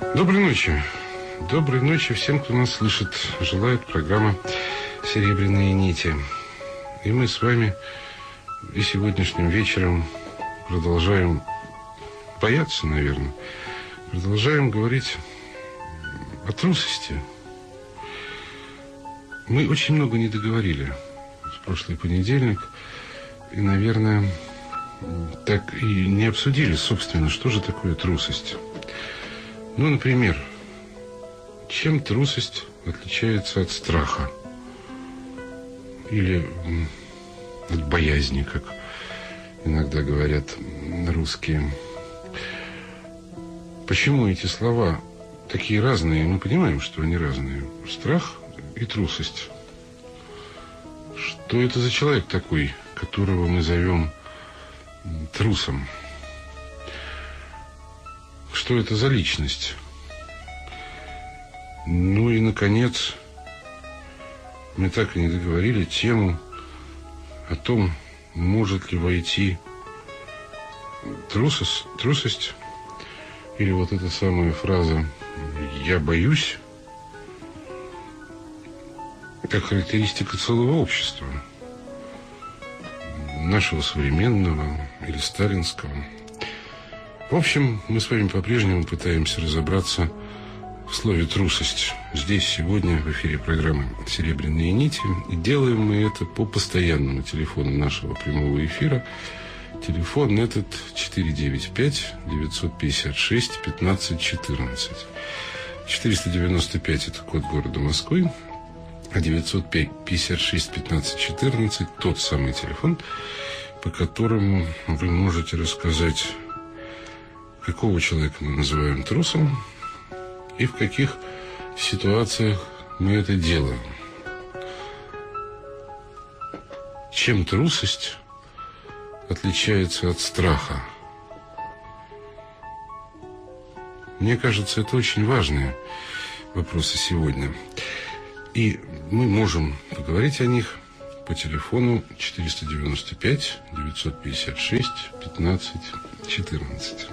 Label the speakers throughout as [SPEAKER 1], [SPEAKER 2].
[SPEAKER 1] Доброй ночи. Доброй ночи всем, кто нас слышит. Желает программа «Серебряные нити». И мы с вами и сегодняшним вечером продолжаем бояться, наверное. Продолжаем говорить о трусости. Мы очень много не договорили в прошлый понедельник. И, наверное, так и не обсудили, собственно, что же такое трусость. Ну, например, чем трусость отличается от страха? Или от боязни, как иногда говорят русские. Почему эти слова такие разные? Мы понимаем, что они разные. Страх и трусость. Что это за человек такой, которого мы зовем трусом? Что это за личность? Ну и, наконец, мы так и не договорили тему о том, может ли войти трусость, или вот эта самая фраза «я боюсь», как характеристика целого общества, нашего современного или сталинского. В общем, мы с вами по-прежнему пытаемся разобраться в слове «трусость». Здесь сегодня в эфире программы «Серебряные нити». И делаем мы это по постоянному телефону нашего прямого эфира. Телефон этот 495-956-1514. 495 – это код города Москвы. А 905-56-1514 – тот самый телефон, по которому вы можете рассказать, какого человека мы называем трусом и в каких ситуациях мы это делаем. Чем трусость отличается от страха? Мне кажется, это очень важные вопросы сегодня. И мы можем поговорить о них по телефону 495-956-1514.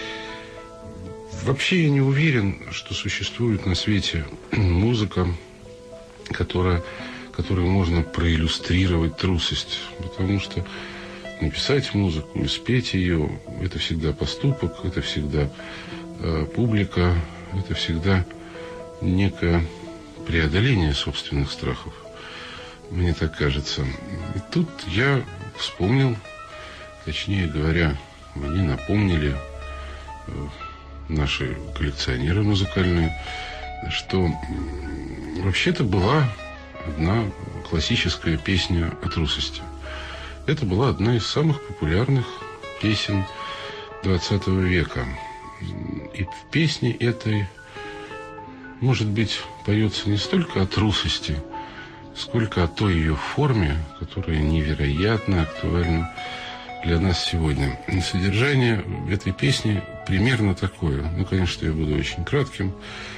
[SPEAKER 1] Вообще я не уверен, что существует на свете музыка, которой можно проиллюстрировать трусость. Потому что написать музыку и спеть ее – это всегда поступок, это всегда публика, это всегда некое преодоление собственных страхов. Мне так кажется. И тут я вспомнил, точнее говоря, мне напомнили наши коллекционеры музыкальные, что вообще-то была одна классическая песня о трусости. Это была одна из самых популярных песен 20 века. И в песне этой, может быть, поется не столько о трусости, сколько о той ее форме, которая невероятно актуальна для нас сегодня. И содержание этой песни примерно такое. Ну, конечно, я буду очень кратким.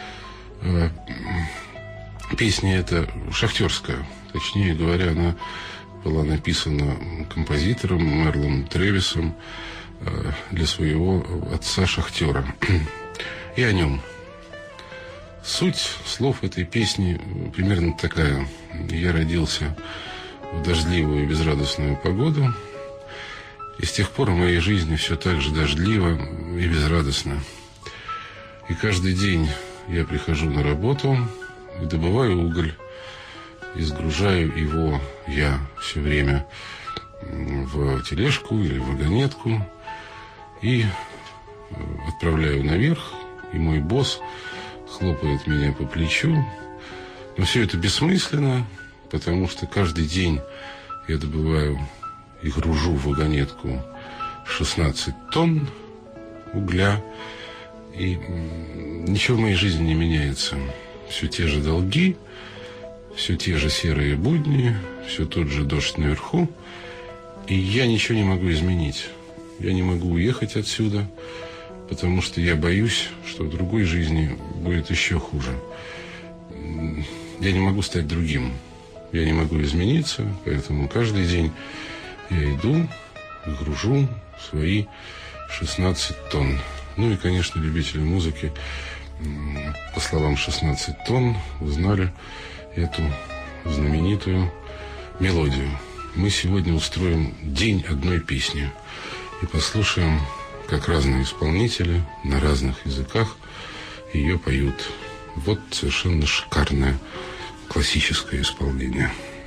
[SPEAKER 1] Песня эта шахтерская. Точнее говоря, она была написана композитором Мерлом Тревисом для своего отца-шахтера. И о нем. Суть слов этой песни примерно такая. Я родился в дождливую и безрадостную погоду, и с тех пор в моей жизни все так же дождливо и безрадостно. И каждый день я прихожу на работу и добываю уголь, и сгружаю его я все время в тележку или в вагонетку, и отправляю наверх, и мой босс хлопает меня по плечу. Но все это бессмысленно, потому что каждый день я добываю и гружу в вагонетку 16 тонн угля, и ничего в моей жизни не меняется. Все те же долги, все те же серые будни, все тот же дождь наверху, и я ничего не могу изменить. Я не могу уехать отсюда, потому что я боюсь, что в другой жизни будет еще хуже. Я не могу стать другим. Я не могу измениться, поэтому каждый день я иду, гружу свои 16 тонн. Ну и, конечно, любители музыки по словам 16 тонн, узнали эту знаменитую мелодию. Мы сегодня устроим день одной песни и послушаем, как разные исполнители на разных языках ее поют. Вот совершенно шикарное классическое исполнение.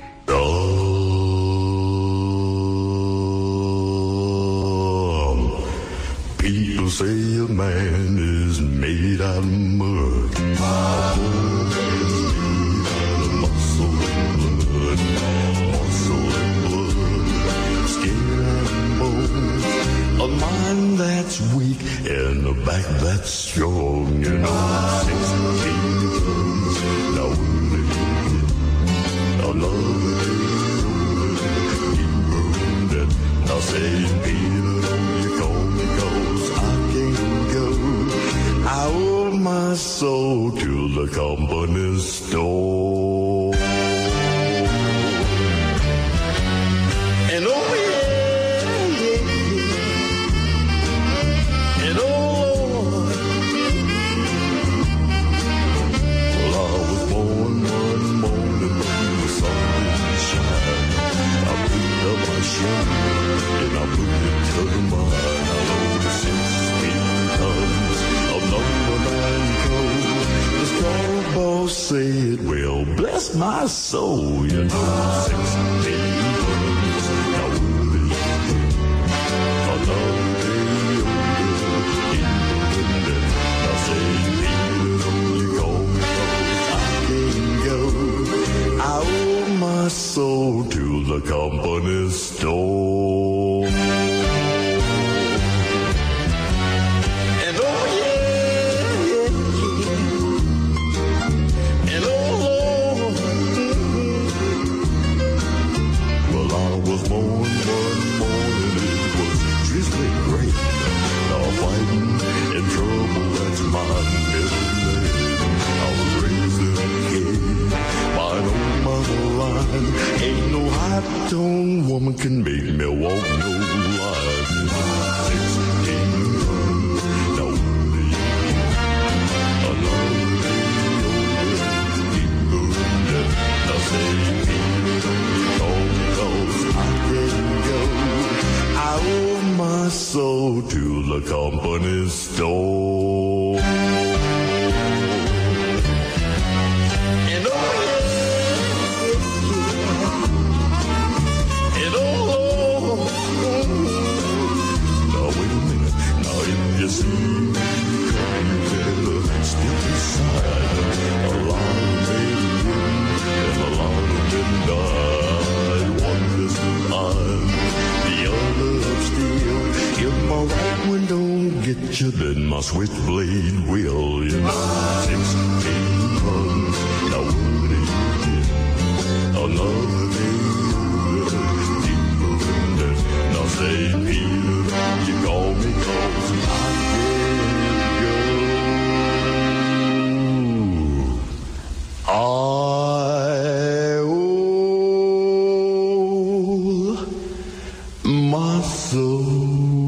[SPEAKER 2] People say a man is made out of mud. A woman is made out of muscle and blood. Muscle and blood, skin and bones. A mind that's weak and a back that's strong. You know, 16 tons. Now will it get another day? You earned it. Now saying, Peter, don't you call me 'cause I can't go. I owe my soul to the company store. And oh yeah, yeah, yeah. And oh Lord, well I was born one morning when the sun didn't shine. I picked up my shovel and I put it to the mine. I loaded 16 tons of number 9 coal. The straw boss said, well, bless my soul, you know, 16 tons. Now will it get another day older? I say, Peter, don't you call me 'cause I can't go. I owe my soul to the company store. And oh yeah, yeah, yeah. And oh Lord, well I was born one morning, it was drizzling rain. Now fighting and trouble, that's my middle name. I was raised in a cave by an old mother line. Ain't no high-toned woman can make me walk no line. 16 tons, now will it get another day older? Now say, Peter, don't you call me 'cause I can't go. I owe my soul to the company store. And oh yeah, and oh Lord, now wait a minute, now if you see me coming, better step aside. A lot of men living and a lot of men died. One pistol iron, the other of steel. If my right one don't get you, then my switchblade will. You know, 16 tons, now will it get another day older? Deeper in that, now say, Peter, don't you call me 'cause I can't go. I owe my soul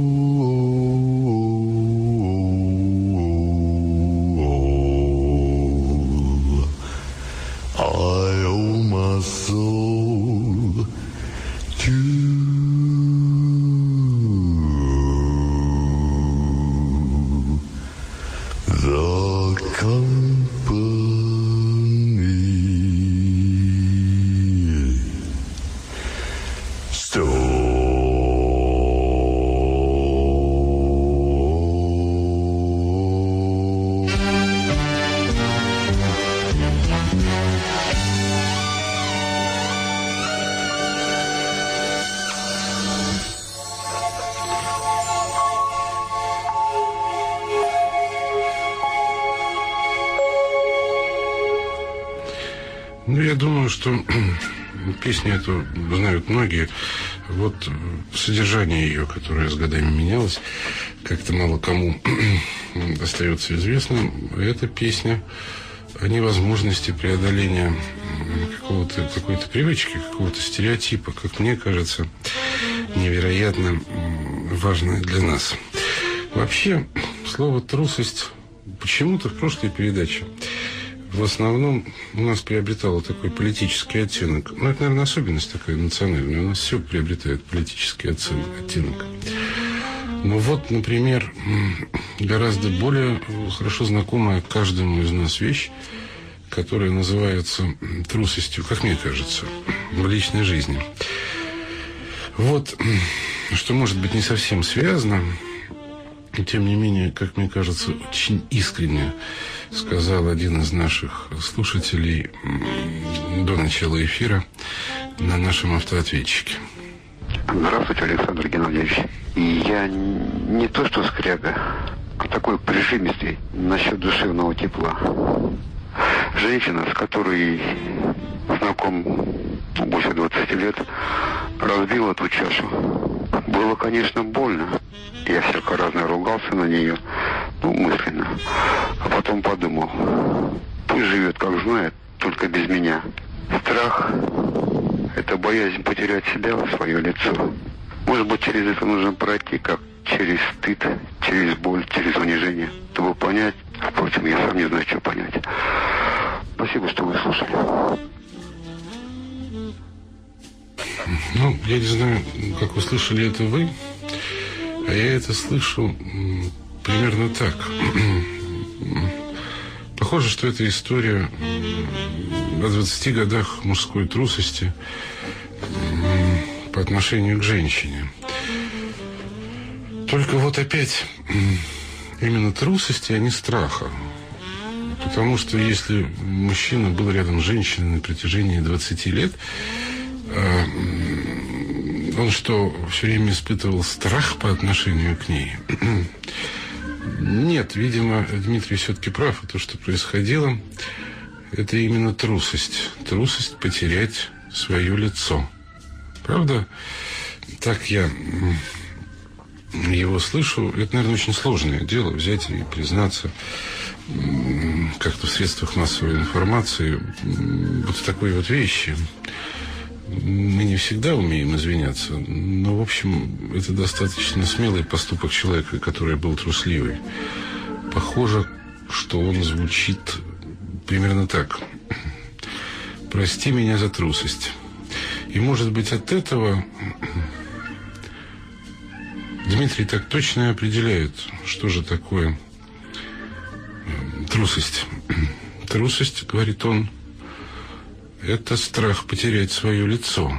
[SPEAKER 1] Ну, я думаю, что песню эту знают многие. Вот содержание ее, которое с годами менялось, как-то мало кому остается известным. Эта песня о невозможности преодоления какой-то привычки, какого-то стереотипа, как мне кажется, невероятно важное для нас. Вообще, слово «трусость» почему-то в прошлой передаче в основном у нас приобретало такой политический оттенок. Ну, это, наверное, особенность такая национальная. У нас все приобретает политический оттенок. Но вот, например, гораздо более хорошо знакомая каждому из нас вещь, которая называется трусостью, как мне кажется, в личной жизни. Вот, что, может быть, не совсем связано, и тем не менее, как мне кажется, очень искренне сказал один из наших слушателей до начала эфира на нашем автоответчике.
[SPEAKER 3] Здравствуйте, Александр Геннадьевич. И я не то что скряга, а такой прижимистый насчет душевного тепла. Женщина, с которой знаком больше 20 лет, разбила ту чашу. Было, конечно, больно. Я всяко разно ругался на нее, мысленно. А потом подумал, пусть живет, как знает, только без меня. Страх – это боязнь потерять себя, свое лицо. Может быть, через это нужно пройти, как через стыд, через боль, через унижение, чтобы понять. Впрочем, я сам не знаю, что понять. Спасибо, что вы слушали.
[SPEAKER 1] Ну, я не знаю, как вы слышали это вы, а я это слышу примерно так. Похоже, что это история о 20 годах мужской трусости по отношению к женщине. Только вот опять именно трусости, а не страха. Потому что если мужчина был рядом с женщиной на протяжении 20 лет, он что, все время испытывал страх по отношению к ней? Нет, видимо, Дмитрий все-таки прав. То, что происходило, это именно трусость. Трусость потерять свое лицо. Правда? Так я его слышу. Это, наверное, очень сложное дело взять и признаться как-то в средствах массовой информации вот в такой вот вещи. Мы не всегда умеем извиняться, но, в общем, это достаточно смелый поступок человека, который был трусливый. Похоже, что он звучит примерно так. «Прости меня за трусость». И, может быть, от этого Дмитрий так точно и определяет, что же такое трусость. Трусость, говорит он, это страх потерять свое лицо.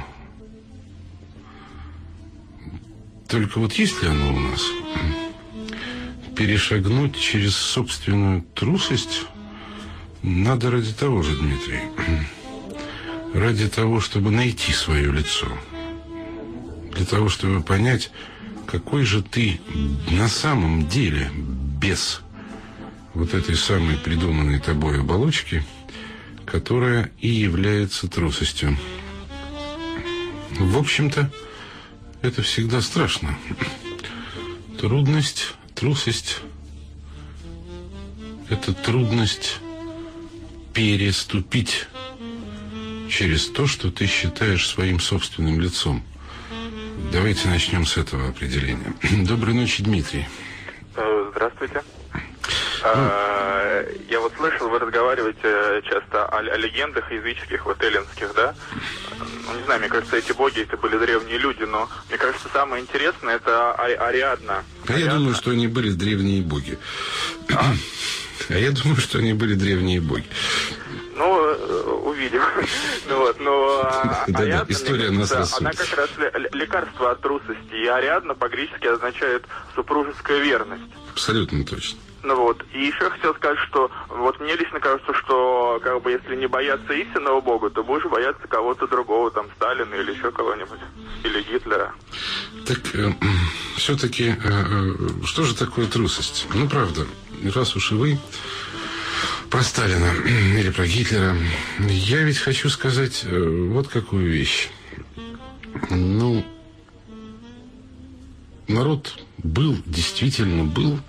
[SPEAKER 1] Только вот есть ли оно у нас? Перешагнуть через собственную трусость надо ради того же, Дмитрий. Ради того, чтобы найти свое лицо. Для того, чтобы понять, какой же ты на самом деле без вот этой самой придуманной тобой оболочки, которая и является трусостью. В общем-то, это всегда страшно. Трудность, трусость – это трудность переступить через то, что ты считаешь своим собственным лицом. Давайте начнем с этого определения. Доброй ночи, Дмитрий.
[SPEAKER 4] Здравствуйте. Я вот слышал, вы разговариваете часто о легендах языческих, вот эллинских, да? Ну, не знаю, мне кажется, эти боги, это были древние люди, но мне кажется, самое интересное, это Ариадна.
[SPEAKER 1] Я думаю, что они были древние боги. А я думаю, что они были древние боги.
[SPEAKER 4] Ну, увидим.
[SPEAKER 1] Да, история нас рассудит.
[SPEAKER 4] Она как раз лекарство от трусости. И Ариадна по-гречески означает супружеская верность.
[SPEAKER 1] Абсолютно точно.
[SPEAKER 4] Ну вот. И еще я хотел сказать, что вот мне лично кажется, что как бы если не бояться истинного бога, то будешь бояться кого-то другого, там Сталина или еще кого-нибудь. Или Гитлера.
[SPEAKER 1] Так все-таки что же такое трусость? Ну, правда, раз уж и вы про Сталина или про Гитлера, я ведь хочу сказать вот какую вещь. Ну, народ действительно был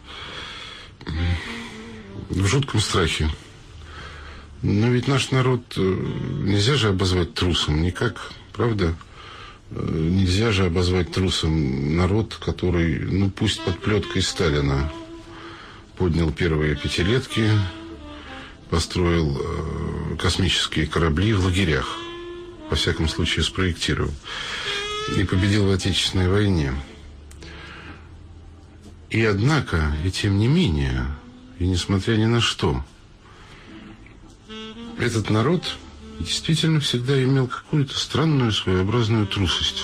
[SPEAKER 1] в жутком страхе. Но ведь наш народ нельзя же обозвать трусом никак, правда? Нельзя же обозвать трусом народ, который, ну пусть под плеткой Сталина, поднял первые пятилетки, построил космические корабли в лагерях, во всяком случае спроектировал, и победил в Отечественной войне. И однако, и тем не менее, и несмотря ни на что, этот народ действительно всегда имел какую-то странную своеобразную трусость.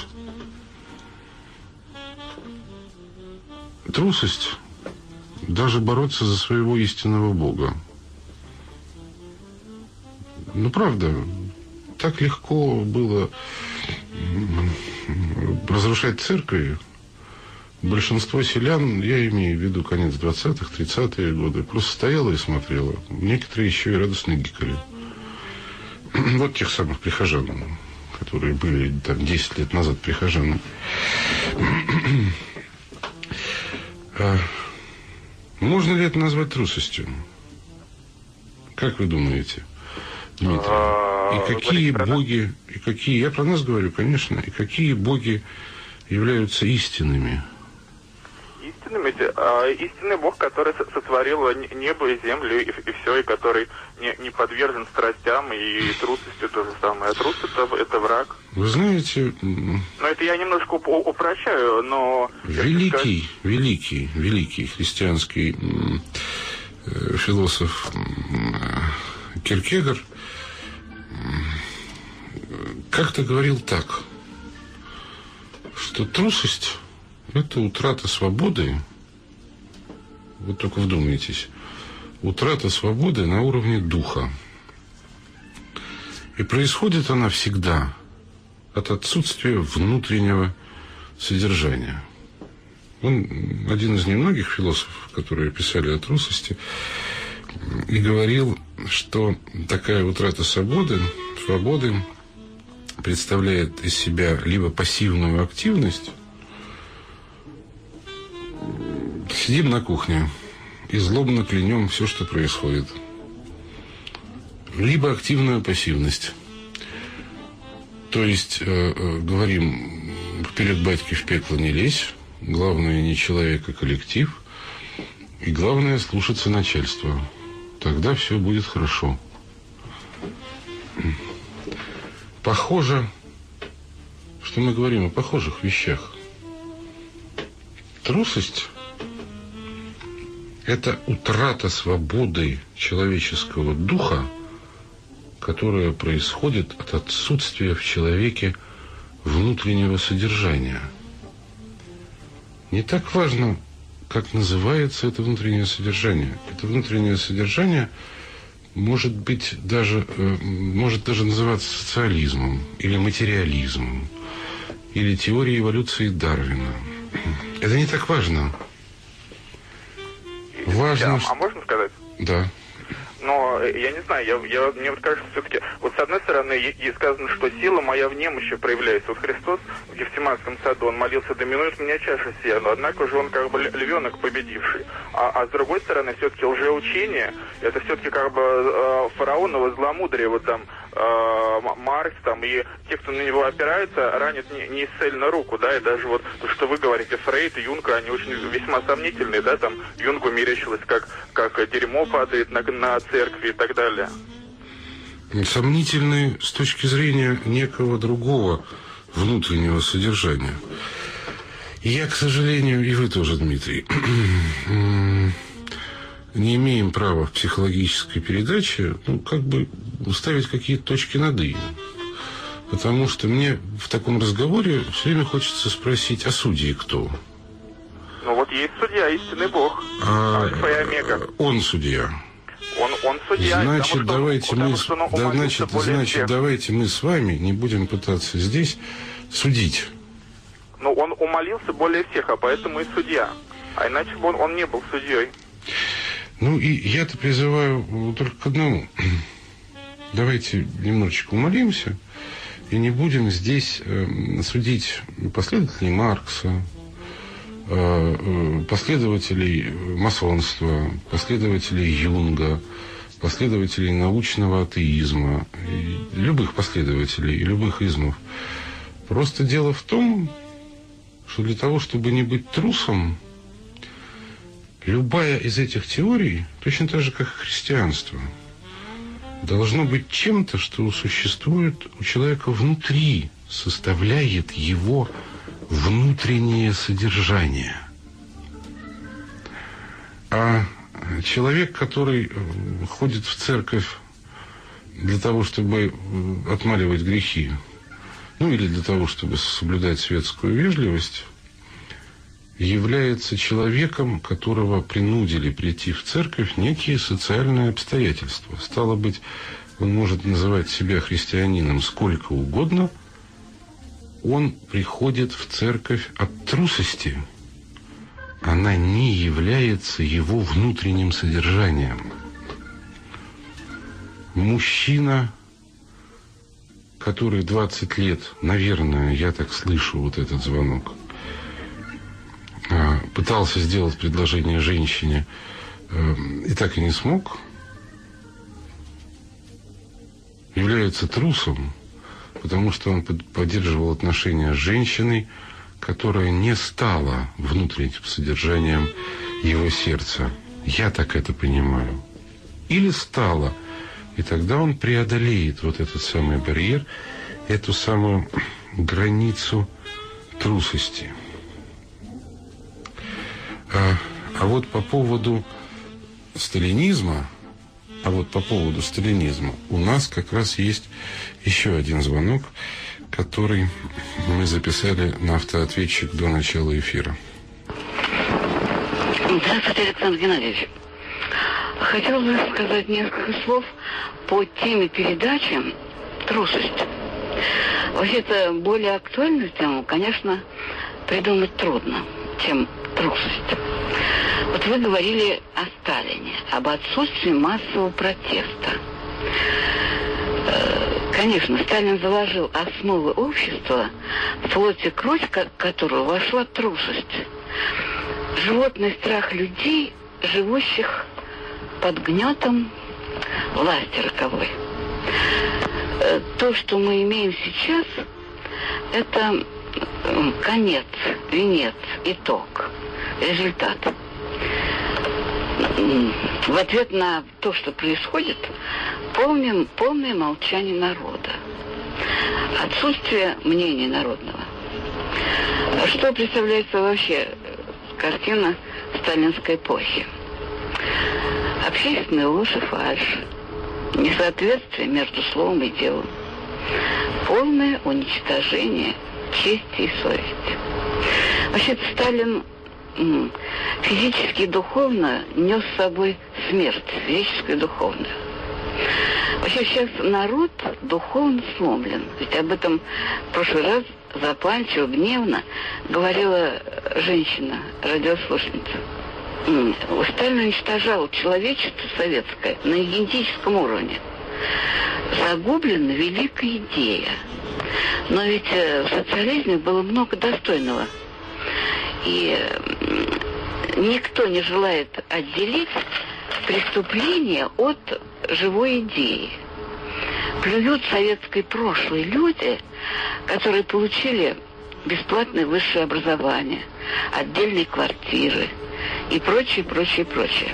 [SPEAKER 1] Трусость даже бороться за своего истинного Бога. Ну, правда, так легко было разрушать церкви. Большинство селян, я имею в виду конец 20-х, 30-е годы, просто стояло и смотрело. Некоторые еще и радостно гикали. Вот тех самых прихожан, которые были там 10 лет назад прихожанами. Можно ли это назвать трусостью? Как вы думаете, Дмитрий? И какие боги, и какие, я про нас говорю, конечно, и какие боги являются истинными?
[SPEAKER 4] Истинный Бог, который сотворил небо и землю, и все, и который не подвержен страстям и трусости то же самое. А трус это враг.
[SPEAKER 1] Вы знаете...
[SPEAKER 4] Но это я немножко упрощаю, но...
[SPEAKER 1] Великий христианский философ Киркегор как-то говорил так, что трусость — это утрата свободы, вы только вдумайтесь, утрата свободы на уровне духа. И происходит она всегда от отсутствия внутреннего содержания. Он один из немногих философов, которые писали о трусости, и говорил, что такая утрата свободы представляет из себя либо пассивную активность, сидим на кухне и злобно клянем все, что происходит, либо активную пассивность. То есть говорим: вперед, батьки, в пекло не лезь, главное не человек, а коллектив, и главное слушаться начальства. Тогда все будет хорошо. Похоже, что мы говорим о похожих вещах. Трусость — это утрата свободы человеческого духа, которая происходит от отсутствия в человеке внутреннего содержания. Не так важно, как называется это внутреннее содержание. Это внутреннее содержание может даже называться социализмом, или материализмом, или теорией эволюции Дарвина. Это не так важно. Важно...
[SPEAKER 4] А можно сказать?
[SPEAKER 1] Да.
[SPEAKER 4] Но я не знаю, мне вот кажется, все-таки, вот с одной стороны, ей сказано, что сила моя в немощи проявляется. Вот Христос в Гефсиманском саду, он молился: доминует меня чаша сия, но однако же он как бы львенок победивший. А с другой стороны, все-таки лжеучение, это все-таки как бы фараоново зломудрие, вот там Маркс там, и те, кто на него опираются, ранят неисцельно руку, да, и даже вот то, что вы говорите, Фрейд и Юнг, они очень весьма сомнительные, да, там Юнгу мерещилось, как дерьмо падает на церкви и так далее.
[SPEAKER 1] Сомнительные с точки зрения некого другого внутреннего содержания. Я, к сожалению, и вы тоже, Дмитрий, не имеем права в психологической передаче, ставить какие-то точки над «и». Потому что мне в таком разговоре все время хочется спросить: а судьи кто?
[SPEAKER 4] Ну вот есть судья, истинный Бог, Альфа и Омега.
[SPEAKER 1] Он судья.
[SPEAKER 4] Он судья.
[SPEAKER 1] Значит, давайте мы с вами не будем пытаться здесь судить.
[SPEAKER 4] Ну, он умолился более всех, а поэтому и судья. А иначе бы он не был судьей.
[SPEAKER 1] Ну, и я-то призываю только к одному. Давайте немножечко умолимся и не будем здесь судить последователей Маркса, последователей масонства, последователей Юнга, последователей научного атеизма, любых последователей и любых измов. Просто дело в том, что для того, чтобы не быть трусом, любая из этих теорий, точно так же, как и христианство, должно быть чем-то, что существует у человека внутри, составляет его внутреннее содержание. А человек, который ходит в церковь для того, чтобы отмаливать грехи, ну или для того, чтобы соблюдать светскую вежливость, является человеком, которого принудили прийти в церковь некие социальные обстоятельства. Стало быть, он может называть себя христианином сколько угодно, он приходит в церковь от трусости. Она не является его внутренним содержанием. Мужчина, который 20 лет, наверное, я так слышу вот этот звонок, пытался сделать предложение женщине и так и не смог, является трусом, потому что он поддерживал отношения с женщиной, которая не стала внутренним содержанием его сердца. Я так это понимаю. Или стала. И тогда он преодолеет вот этот самый барьер, эту самую границу трусости. А вот по поводу сталинизма, у нас как раз есть еще один звонок, который мы записали на автоответчик до начала эфира.
[SPEAKER 5] Здравствуйте, Александр Геннадьевич. Хотел бы сказать несколько слов по теме передачи «Трусость». Вообще-то более актуальную тему, конечно, придумать трудно, чем трусость. Вот вы говорили о Сталине, об отсутствии массового протеста. Конечно, Сталин заложил основы общества, в плоти кровь которого вошла трусость. Животный страх людей, живущих под гнетом власти роковой. То, что мы имеем сейчас, это конец, венец, итог, результат. В ответ на то, что происходит, полное молчание народа. Отсутствие мнения народного. Что представляется вообще картина сталинской эпохи? Общественная ложь и фальшь. Несоответствие между словом и делом. Полное уничтожение чести и совести. Вообще-то Сталин физически и духовно нес с собой смерть, физическую и духовную. Вообще сейчас народ духовно сломлен. Ведь об этом в прошлый раз запальчиво, гневно говорила женщина, радиослушница. Сталин уничтожал человечество советское на генетическом уровне. Загублена великая идея. Но ведь в социализме было много достойного. И никто не желает отделить преступление от живой идеи. Плюют советское прошлое люди, которые получили бесплатное высшее образование, отдельные квартиры и прочее, прочее, прочее.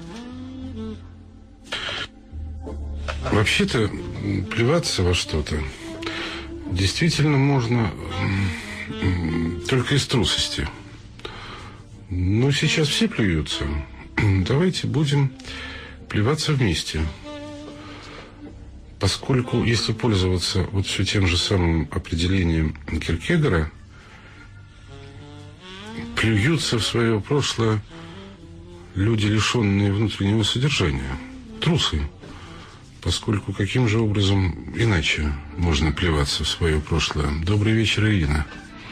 [SPEAKER 1] Вообще-то плеваться во что-то действительно можно только из трусости. Но сейчас все плюются. Давайте будем плеваться вместе. Поскольку, если пользоваться вот все тем же самым определением Киркегора, плюются в свое прошлое люди, лишенные внутреннего содержания, трусы. Поскольку каким же образом иначе можно плеваться в свое прошлое? Добрый вечер, Ирина.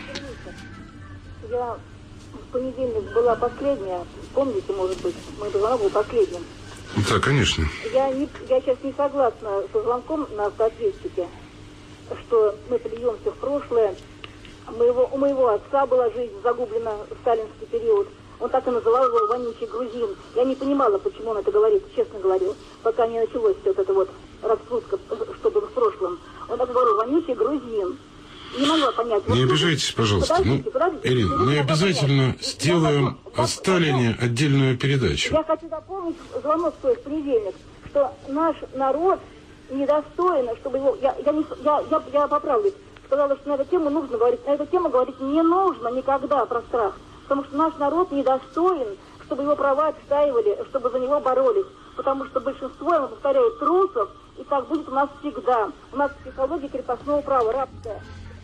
[SPEAKER 6] Я в понедельник была последняя. Помните, может быть, мой звонок был последним.
[SPEAKER 1] Да, конечно.
[SPEAKER 6] Я сейчас не согласна со звонком на автоответчике, что мы плюемся в прошлое. У моего отца была жизнь загублена в сталинский период. Он так и называл его вонючий грузин. Я не понимала, почему он это говорит, честно говорю, пока не началось вот это вот раскрутка, что было в прошлом. Он так говорил, вонючий грузин. Не могла понять. понять.
[SPEAKER 1] Не обижайтесь, пожалуйста.
[SPEAKER 6] Подождите.
[SPEAKER 1] Ирина, мы обязательно сделаем о Сталине отдельную передачу.
[SPEAKER 6] Я хочу дополнить звонок свой в понедельник, что наш народ недостоин, чтобы его... Я поправлюсь. Сказала, что на эту тему нужно говорить. На эту тему говорить не нужно никогда про страх. Потому что наш народ недостоин, чтобы его права отстаивали, чтобы за него боролись. Потому что большинство, я повторяю, трусов, и так будет у нас всегда. У нас психология крепостного права, рабская.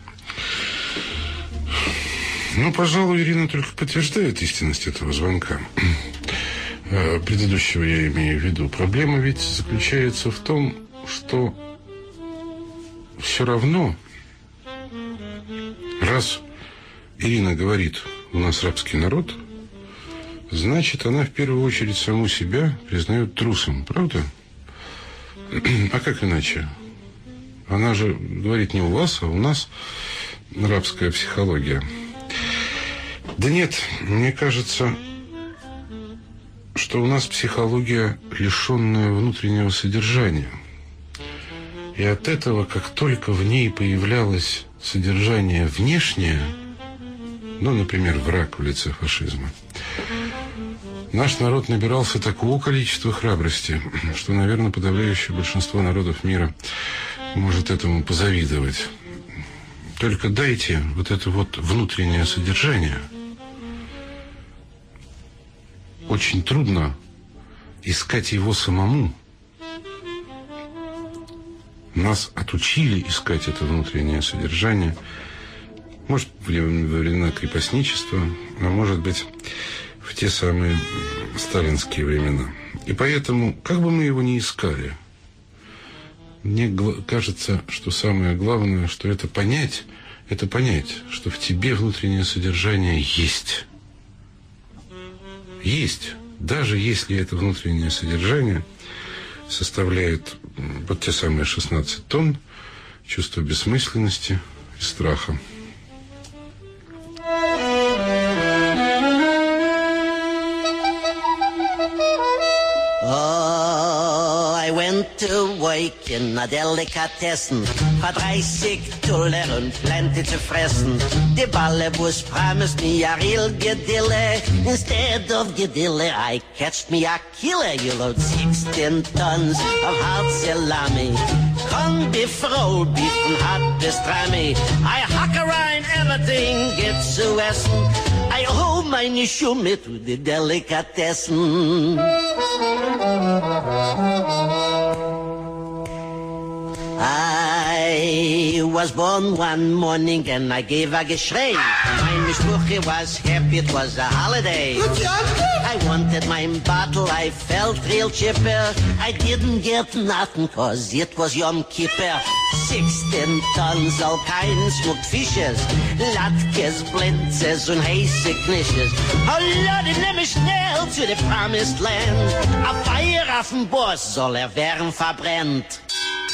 [SPEAKER 1] Ну, пожалуй, Ирина только подтверждает истинность этого звонка. Предыдущего я имею в виду. Проблема ведь заключается в том, что все равно, раз Ирина говорит, у нас рабский народ, значит, она в первую очередь саму себя признает трусом, правда? А как иначе? Она же говорит не у вас, а у нас рабская психология. Да нет, мне кажется, что у нас психология, лишенная внутреннего содержания. И от этого, как только в ней появлялось содержание внешнее, ну, например, враг в лице фашизма, наш народ набирался такого количества храбрости, что, наверное, подавляющее большинство народов мира может этому позавидовать. Только дайте вот это вот внутреннее содержание. Очень трудно искать его самому. Нас отучили искать это внутреннее содержание. Может, во времена крепостничества, а может быть, в те самые сталинские времена. И поэтому, как бы мы его ни искали, мне кажется, что самое главное, что это понять, что в тебе внутреннее содержание есть. Есть. Даже если это внутреннее содержание составляет вот те самые 16 тонн чувства бессмысленности и страха.
[SPEAKER 7] I went to work in a Delikatessen, for 30 $, und plenty zu fressen. Die Ballebus promised me a real gedille. Instead of gedille, I catched me a killer. You load 16 tons of hard salami. Corned beef, rolled beef, and hot pastrami. I hack around everything, gets to essen. I owe meine Schumme to the Delikatessen. I was born one morning and I gave a geschrei. My Spuche was happy, it was a holiday. I wanted my bottle, I felt real chipper. I didn't get nothing cause it was Yom Kippur. 16 tons, all kinds smoked fishes. Latkes, blintzes und heiße Knisches. Oh Lord, nimm mich schnell zu the promised land. A Feuer auf dem Boss soll werden verbrennt.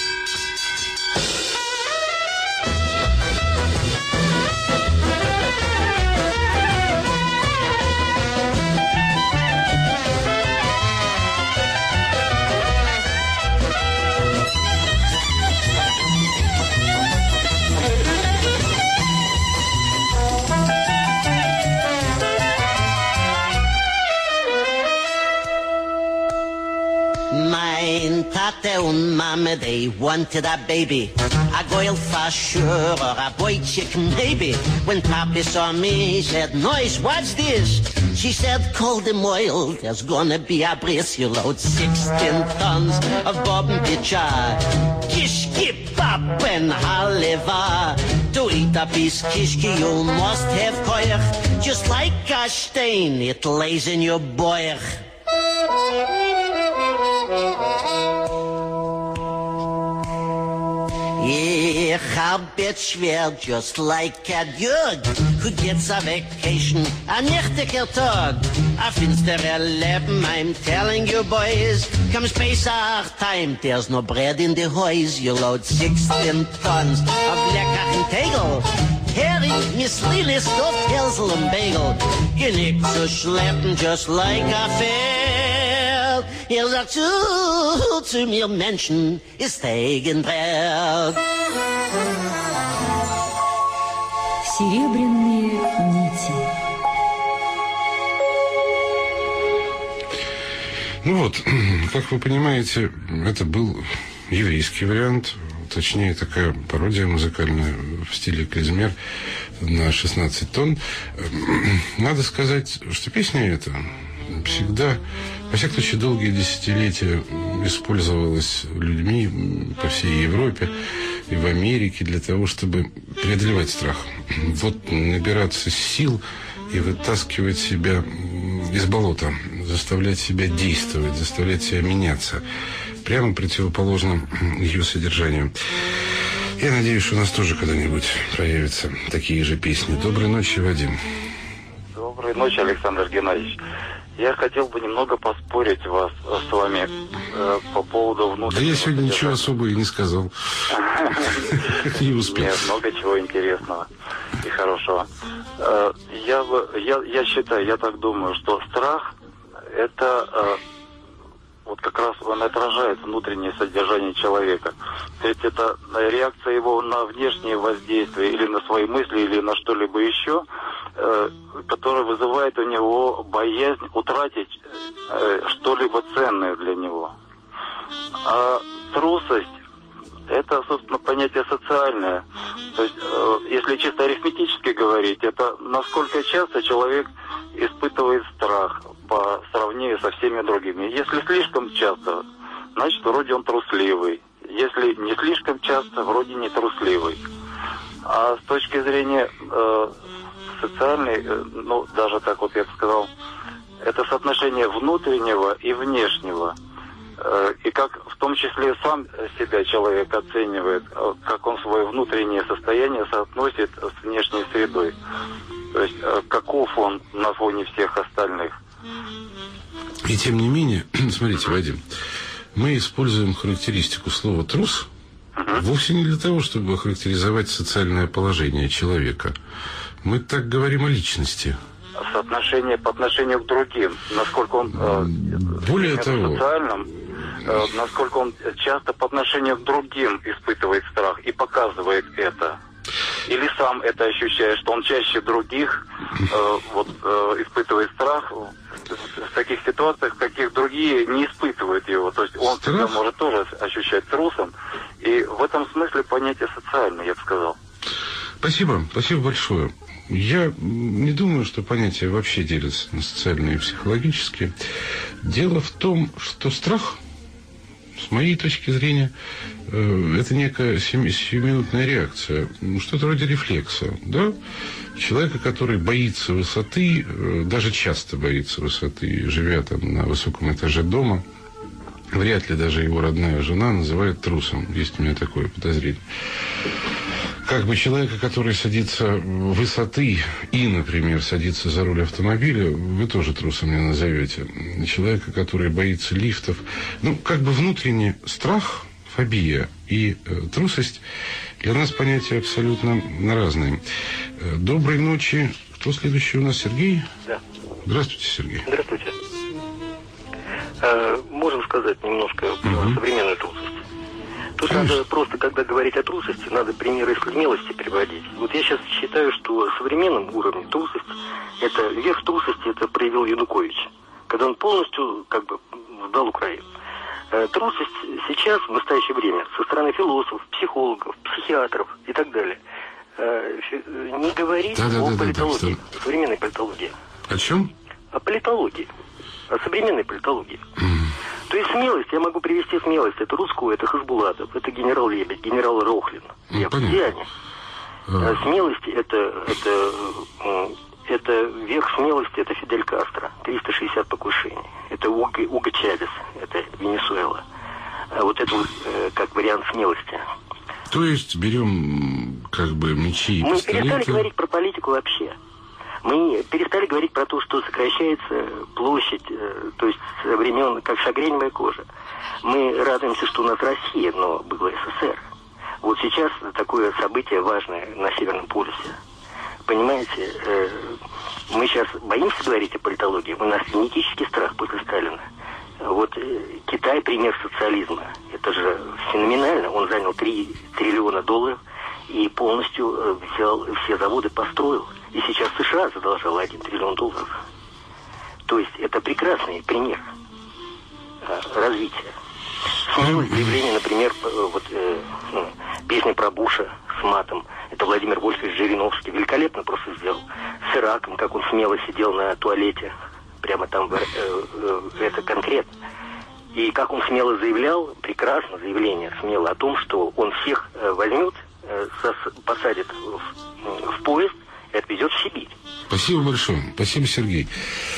[SPEAKER 7] Tate und Mama, they wanted a baby. A girl for sure, or a boy chicken maybe. When Papi saw me, he said, "Noise, what's this?" She said, "Call them oil, there's gonna be a bris. You load 16 tons of bob and pitcher. Kishki, pop, and haleva. To eat a piece kishki, you must have koyach. Just like a stain, it lays in your boyach." Ich hab it schwer, just like a Jürg, who gets a vacation, a nächtiger Tag. A finstere Leben, I'm telling you boys, comes Pesach time, there's no bread in the hoys. You load 16 tons of leckeren Tegel. Hering, Miss Lily, stuffed Hänsel and Bagel. You need to schleppen just like a fair. Ihr sagt zu mir, Menschen ist Tegenbrot.
[SPEAKER 8] Серебряные нити.
[SPEAKER 1] Ну вот, как вы понимаете, это был еврейский вариант, точнее такая пародия музыкальная в стиле клизмер на 16 тонн. Надо сказать, что песня эта всегда, во всяком случае, долгие десятилетия использовалась людьми по всей Европе и в Америке для того, чтобы преодолевать страх. Вот набираться сил и вытаскивать себя из болота, заставлять себя действовать, заставлять себя меняться. Прямо противоположно ее содержанию. Я надеюсь, что у нас тоже когда-нибудь появятся такие же песни. Доброй ночи, Вадим.
[SPEAKER 9] Доброй ночи, Александр Геннадьевич. Я хотел бы немного поспорить с вами по поводу внутреннего...
[SPEAKER 1] Да я сегодня ничего особо и не сказал. Не успел.
[SPEAKER 9] Нет, много чего интересного и хорошего. Я считаю, я так думаю, что страх – это... Вот как раз он отражает внутреннее содержание человека. То есть это реакция его на внешнее воздействие или на свои мысли, или на что-либо еще, которая вызывает у него боязнь утратить что-либо ценное для него. А трусость – это, собственно, понятие социальное. То есть, если чисто арифметически говорить, это насколько часто человек испытывает страх по сравнению со всеми другими. Если слишком часто, значит, вроде он трусливый. Если не слишком часто, вроде не трусливый. А с точки зрения социальной, ну, даже так вот я бы сказал, это соотношение внутреннего и внешнего. И как в том числе сам себя человек оценивает, как он свое внутреннее состояние соотносит с внешней средой. То есть каков он на фоне всех остальных.
[SPEAKER 1] И тем не менее, смотрите, Вадим, мы используем характеристику слова «трус» вовсе не для того, чтобы охарактеризовать социальное положение человека. Мы так говорим о личности.
[SPEAKER 9] Соотношение по отношению к другим, насколько он
[SPEAKER 1] более того,
[SPEAKER 9] социальным, насколько он часто по отношению к другим испытывает страх и показывает это. Или сам это ощущает, что он чаще других испытывает страх в таких ситуациях, в каких другие не испытывают его. То есть он себя может тоже ощущать трусом. И в этом смысле понятие социальное, я бы сказал.
[SPEAKER 1] Спасибо большое. Я не думаю, что понятия вообще делятся на социальные и психологические. Дело в том, что страх, с моей точки зрения, это некая сиюминутная реакция, что-то вроде рефлекса, да? Человека, который боится высоты, даже часто боится высоты, живя там на высоком этаже дома, вряд ли даже его родная жена называет трусом. Есть у меня такое подозрение. Как бы человека, который садится высоты и, например, садится за руль автомобиля, вы тоже трусом не назовете. Человека, который боится лифтов. Ну, как бы внутренний страх, фобия и трусость для нас понятия абсолютно разные. Доброй ночи. Кто следующий у нас? Сергей?
[SPEAKER 10] Да.
[SPEAKER 1] Здравствуйте, Сергей.
[SPEAKER 10] Здравствуйте. Можем сказать немножко про современную трусость. Тут надо просто, когда говорить о трусости, надо примеры смелости приводить. Вот я сейчас считаю, что в современном уровне трусость, это верх трусости, это проявил Янукович, когда он полностью как бы сдал Украину. Трусость сейчас, в настоящее время, со стороны философов, психологов, психиатров и так далее, не говорить о политологии, современной политологии.
[SPEAKER 1] О чем?
[SPEAKER 10] О политологии, о современной политологии. То есть смелость, я могу привести смелость. Это Русскую, это Хасбулатов, это генерал Лебедь, генерал Рохлин. Все они. Смелость это верх смелости, это Фидель Кастро. 360 покушений. Это Уго Чавес, это Венесуэла. А вот это как вариант смелости.
[SPEAKER 1] То есть берем как бы мечи и пистолеты.
[SPEAKER 10] Мы перестали говорить про политику вообще. Мы перестали говорить про то, что сокращается площадь, то есть со времен, как шагреневая кожа. Мы радуемся, что у нас Россия, но было СССР. Вот сейчас такое событие важное на Северном полюсе. Понимаете, мы сейчас боимся говорить о политологии. У нас генетический страх после Сталина. Вот Китай пример социализма. Это же феноменально. Он занял $3 триллиона. и полностью взял все заводы, построил. И сейчас США задолжала $1 триллион. То есть это прекрасный пример развития. Сменилось заявление, например, песня про Буша с матом. Это Владимир Вольфович Жириновский великолепно просто сделал. С Ираком, как он смело сидел на туалете. Прямо там это конкретно. И как он смело заявлял, прекрасно заявление смело о том, что он всех возьмет, посадит в поезд и отвезет в Сибирь.
[SPEAKER 1] Спасибо большое. Спасибо, Сергей.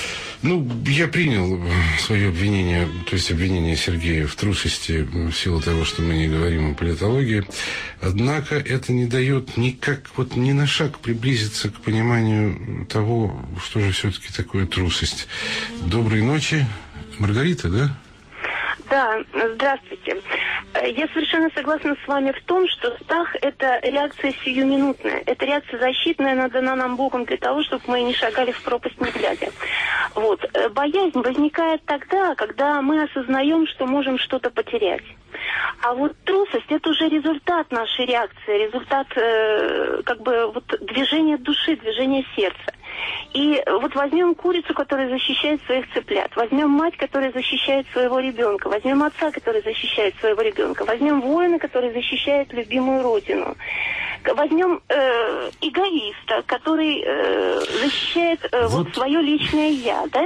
[SPEAKER 1] Я принял свое обвинение, то есть обвинение Сергея в трусости в силу того, что мы не говорим о политологии. Однако это не дает ни на шаг приблизиться к пониманию того, что же все-таки такое трусость. Доброй ночи. Маргарита, да?
[SPEAKER 11] Да, здравствуйте. Я совершенно согласна с вами в том, что страх – это реакция сиюминутная. Это реакция защитная, она дана нам Богом для того, чтобы мы не шагали в пропасть не глядя. Боязнь возникает тогда, когда мы осознаем, что можем что-то потерять. А вот трусость – это уже результат нашей реакции, результат движения души, движения сердца. И возьмем курицу, которая защищает своих цыплят, возьмем мать, которая защищает своего ребенка, возьмем отца, который защищает своего ребенка, возьмем воина, который защищает любимую родину, возьмем эгоиста, который защищает свое личное я, да?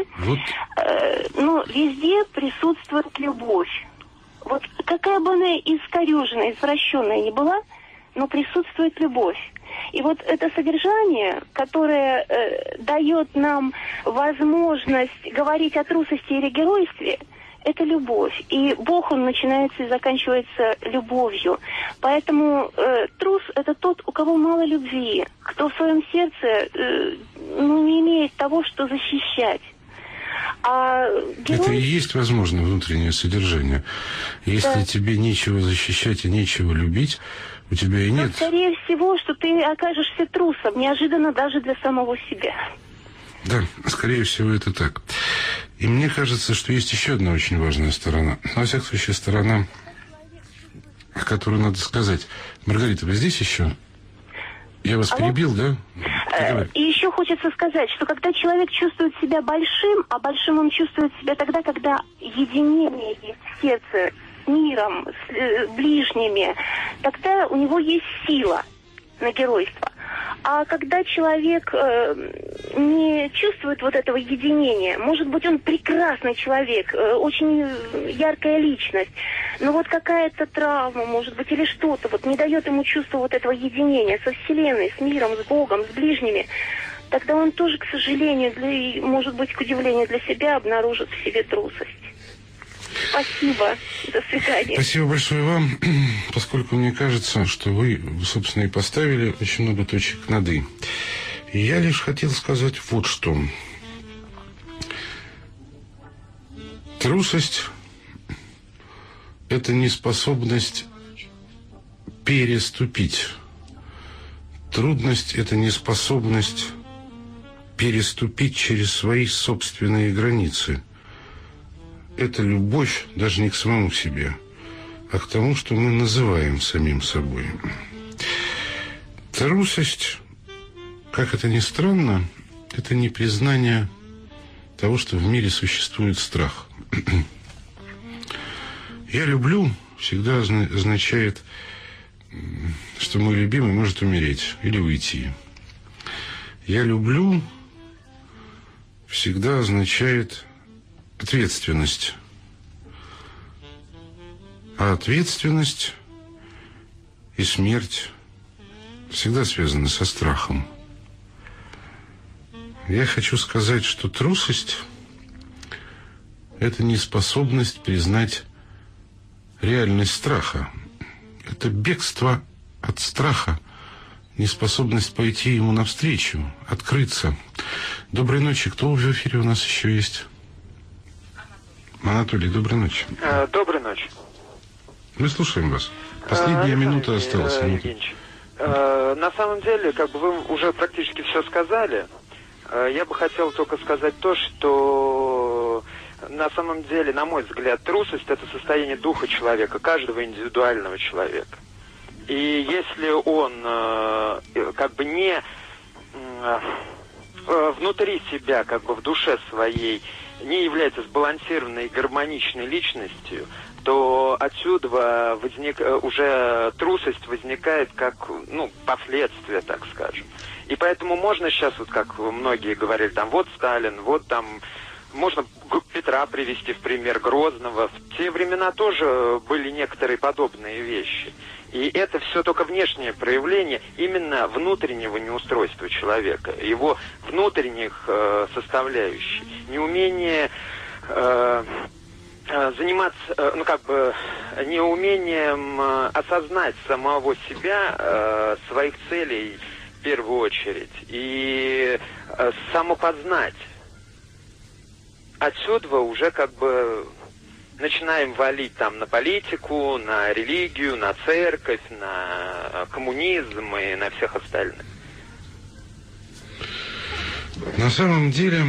[SPEAKER 11] Но везде присутствует любовь. Какая бы она искореженная, извращенная ни была, но присутствует любовь. И это содержание, которое дает нам возможность говорить о трусости или геройстве, это любовь. И Бог, он начинается и заканчивается любовью. Поэтому трус – это тот, у кого мало любви, кто в своем сердце не имеет того, что защищать.
[SPEAKER 1] Это и есть, возможно, внутреннее содержание. Если тебе нечего защищать и нечего любить, у тебя и нет...
[SPEAKER 11] скорее всего, что ты окажешься трусом, неожиданно даже для самого себя.
[SPEAKER 1] Да, скорее всего, это так. И мне кажется, что есть еще одна очень важная сторона. Во всяком случае, сторона, которую надо сказать. Маргарита, вы здесь еще? Я вас перебил, да?
[SPEAKER 11] И еще хочется сказать, что когда человек чувствует себя большим, а большим он чувствует себя тогда, когда единение есть в сердце с миром, с ближними, тогда у него есть сила на геройство. А когда человек не чувствует этого единения, может быть, он прекрасный человек, очень яркая личность, но какая-то травма, может быть, или что-то не дает ему чувства этого единения со Вселенной, с миром, с Богом, с ближними, тогда он тоже, к сожалению, может быть, к удивлению для себя, обнаружит в себе трусость. Спасибо. До свидания.
[SPEAKER 1] Спасибо большое вам, поскольку мне кажется, что вы, собственно, и поставили очень много точек над «и». И я лишь хотел сказать вот что. Трусость – это неспособность переступить. Трудность – это неспособность переступить через свои собственные границы. Это любовь даже не к самому себе, а к тому, что мы называем самим собой. Трусость, как это ни странно, это не признание того, что в мире существует страх. «Я люблю» всегда означает, что мой любимый может умереть или уйти. «Я люблю» всегда означает ответственность. А ответственность и смерть всегда связаны со страхом. Я хочу сказать, что трусость – это неспособность признать реальность страха. Это бегство от страха, неспособность пойти ему навстречу, открыться. Доброй ночи. Кто в эфире у нас еще есть? Анатолий, доброй ночи.
[SPEAKER 12] Доброй ночи.
[SPEAKER 1] Мы слушаем вас. Последняя минута осталась.
[SPEAKER 12] На самом деле, вы уже практически все сказали. Я бы хотел только сказать то, что на самом деле, на мой взгляд, трусость – это состояние духа человека, каждого индивидуального человека. И если он как бы не внутри себя, как бы в душе своей, не является сбалансированной и гармоничной личностью, то отсюда уже трусость возникает как, последствие, так скажем. И поэтому можно сейчас, вот как многие говорили, там, вот Сталин, вот там, можно Петра привести в пример, Грозного. В те времена тоже были некоторые подобные вещи. И это все только внешнее проявление именно внутреннего неустройства человека, его внутренних составляющих, неумение заниматься, неумением осознать самого себя, своих целей в первую очередь, и самопознать. Отсюда уже как бы начинаем валить там на политику, на религию, на церковь, на коммунизм и на всех остальных.
[SPEAKER 1] На самом деле,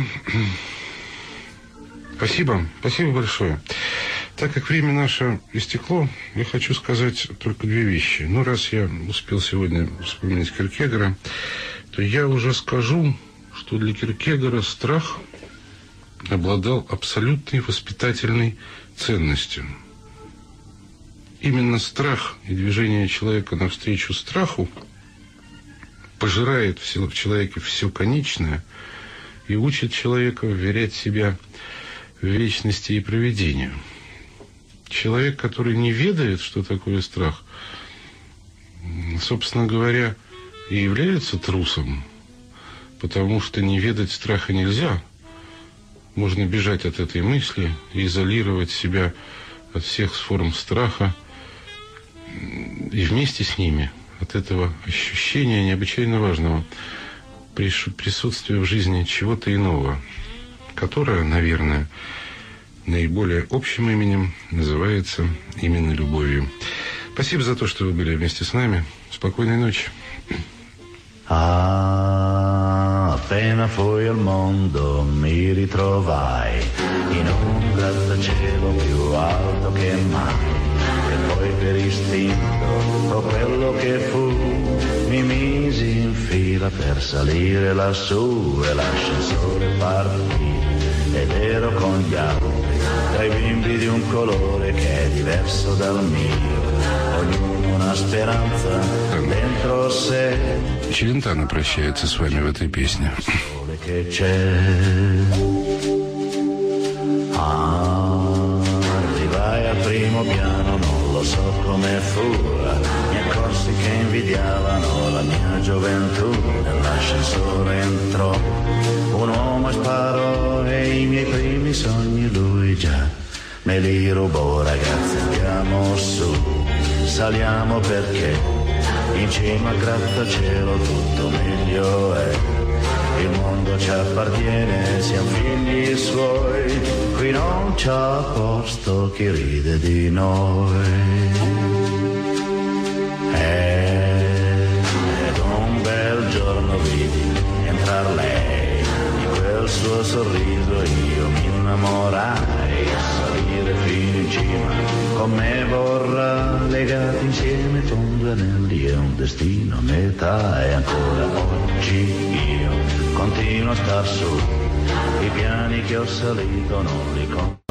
[SPEAKER 1] спасибо большое. Так как время наше истекло, я хочу сказать только две вещи. Раз я успел сегодня вспомнить Киркегора, то я уже скажу, что для Киркегора страх обладал абсолютной воспитательной ценностью. Именно страх и движение человека навстречу страху пожирает в человеке все конечное и учит человека вверять себя в вечности и провидению. Человек, который не ведает, что такое страх, собственно говоря, и является трусом, потому что не ведать страха нельзя. Можно бежать от этой мысли и изолировать себя от всех форм страха, и вместе с ними от этого ощущения необычайно важного присутствия в жизни чего-то иного, которое, наверное, наиболее общим именем называется именно любовью. Спасибо за то, что вы были вместе с нами. Спокойной ночи.
[SPEAKER 2] Appena fui al mondo mi ritrovai in un grattacielo più alto che mai, e poi per istinto o quello che fu mi misi in fila per salire lassù e l'ascensore partì ed ero con gli altri tra i bimbi di un colore che è diverso dal mio, ognuno una speranza dentro sé.
[SPEAKER 1] Челентано прощается с вами в этой песне.
[SPEAKER 2] Arrivai al primo piano, non lo so come fu, mi accorsi che invidiavano la mia gioventù. Nell'ascensore entrò un uomo e sparò e i miei primi sogni lui già me li rubò. Ragazzi, andiamo su, saliamo perché in cima al grattacielo tutto meglio è. Il mondo ci appartiene, siamo figli suoi, qui non c'ha posto chi ride di noi. Ed un bel giorno vidi entrar lei, di quel suo sorriso io mi innamorai, salire fino in cima con me vorrà, legati insieme con due anelli e un destino a metà, e ancora oggi io continuo a star su, i piani che ho salito non li conto.